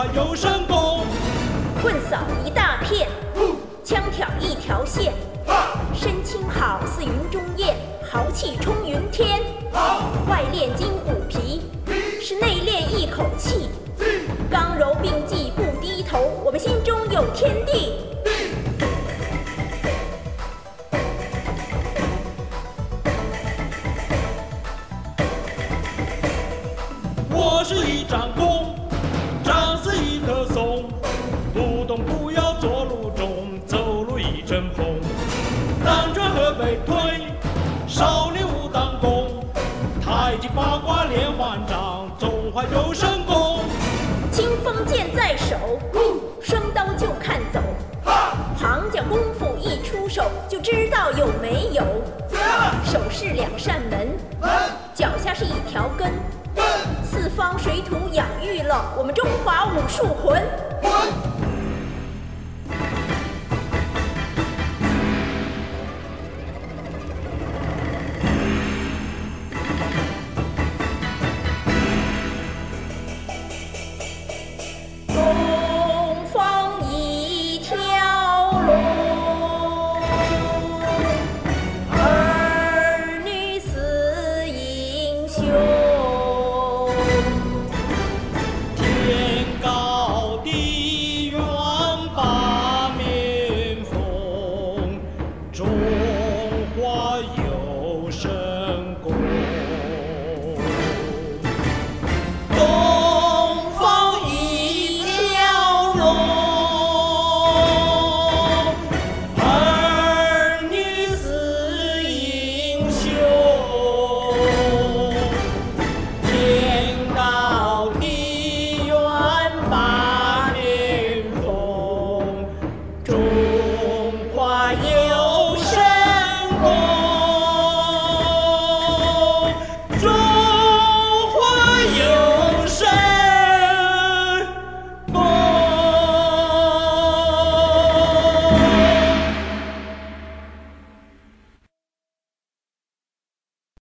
华有神功。 棍扫一大片，枪挑一条线，身轻好似云中雁，豪气冲云天。外练筋骨皮，是内练一口气，刚柔并济不低头，我们心中有天地。 我是一张弓，张似一棵松，不动不摇坐路中，走路一阵风。南拳和北推，少林武当功，太极八卦连环掌，中华有神功。 清风剑在手，双刀就看走，旁脚功夫一出手，就知道有没有。手是两扇门，脚下是一条根，四方水土养育了我们中华武术魂。东方一条龙，儿女似英雄。 天高地远八面风，中华有神